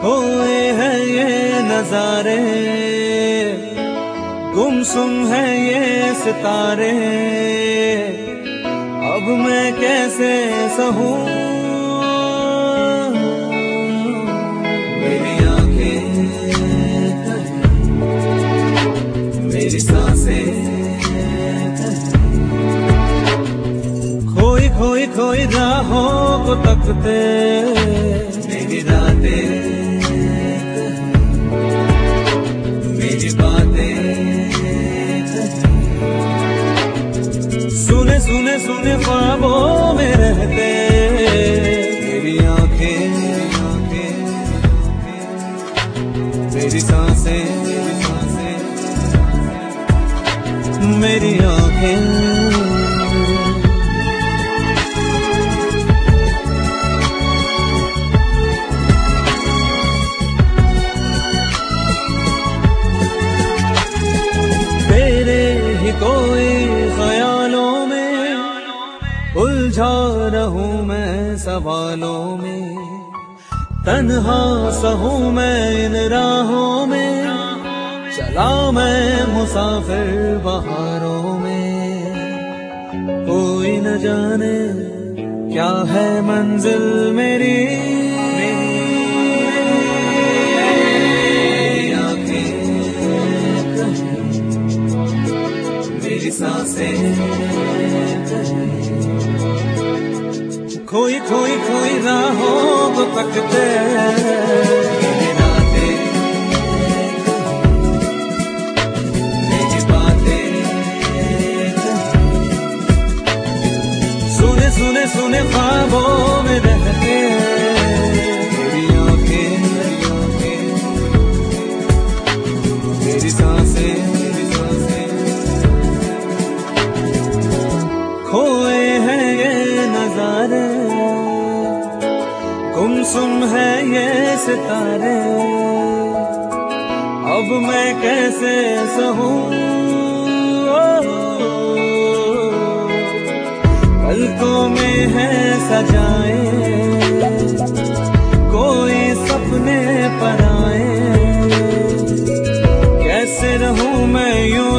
खोए हैं ये नजारे, गुमसुम है ये सितारे, अब मैं कैसे सहूं। मेरी आंखें, मेरी सांसें, खोई खोई खोई राहों को तकते, मेरी रातें, मेरी बातें, सुने सुने सुने ख्वाबों में रहते। मेरी आंखें, मेरी सांसें, मेरी आंखें। कोई ख्यालों में उलझा रहूं मैं सवालों में, तन्हा सहूं मैं इन राहों में, चला मैं मुसाफिर बहारों में। कोई न जाने क्या है मंजिल मेरी, मेरी सांसें, खोई खोई खोई राहों को तकते। मेरी रातें, मेरी बातें, सुने सुने सुने ख्वाबों में रहते। मेरी आंखें, मेरी सांसें, खोए हैं ये नजारे, गुमसुम है ये सितारे, अब मैं कैसे सहूं। पलकों में है सजाए कोई सपने पर आए, कैसे रहूं मैं यूं